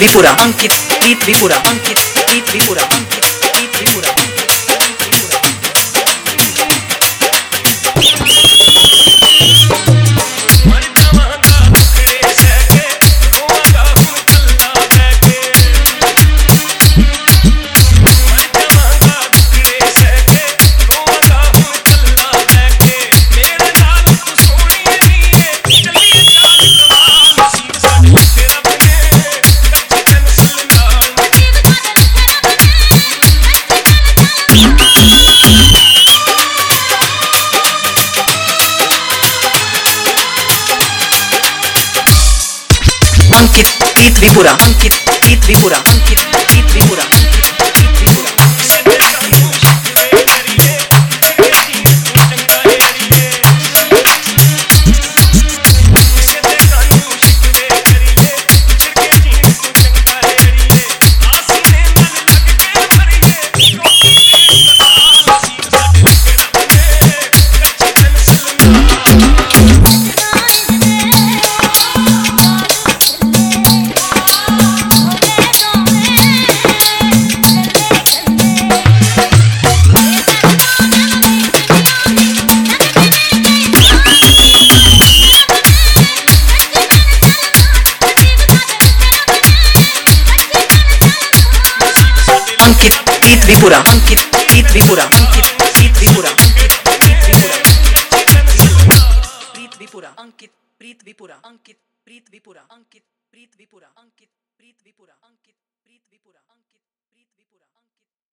विपुरा अंकित प्रीत विपुरा अंकित प्रीत विपुरा अंकित प्रीत विपुरा अंकित प्रीत विपुरा अंकित प्रीत विपुरा अंकित प्रीत विपुरा प्रीत विपुरा अंकित प्रीत विपुरा अंकित प्रीत विपुरा प्रीत विपुरा अंकित प्रीत विपुरा अंकित प्रीत विपुरा अंकित प्रीत विपुरा अंकित प्रीत विपुरा।